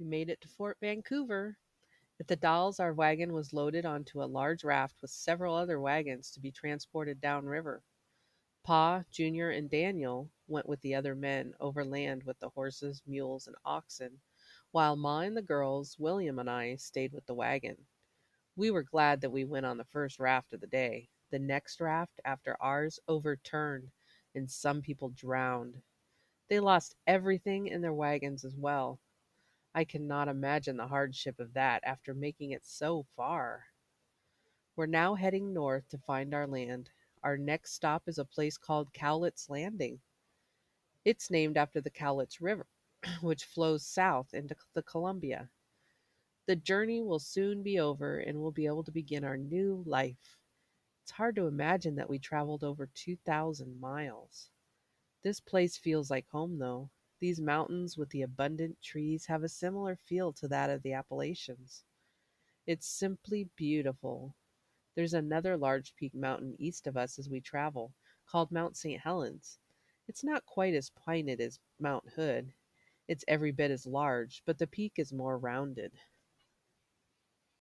We made it to Fort Vancouver. At the Dalles, our wagon was loaded onto a large raft with several other wagons to be transported downriver. Pa, Junior, and Daniel went with the other men overland with the horses, mules, and oxen, while Ma and the girls, William and I, stayed with the wagon. We were glad that we went on the first raft of the day. The next raft after ours overturned, and some people drowned. They lost everything in their wagons as well. I cannot imagine the hardship of that after making it so far. We're now heading north to find our land. Our next stop is a place called Cowlitz Landing. It's named after the Cowlitz River, which flows south into the Columbia. The journey will soon be over and we'll be able to begin our new life. It's hard to imagine that we traveled over 2,000 miles. This place feels like home, though. These mountains with the abundant trees have a similar feel to that of the Appalachians. It's simply beautiful. There's another large peak mountain east of us as we travel, called Mount St. Helens. It's not quite as pointed as Mount Hood. It's every bit as large, but the peak is more rounded.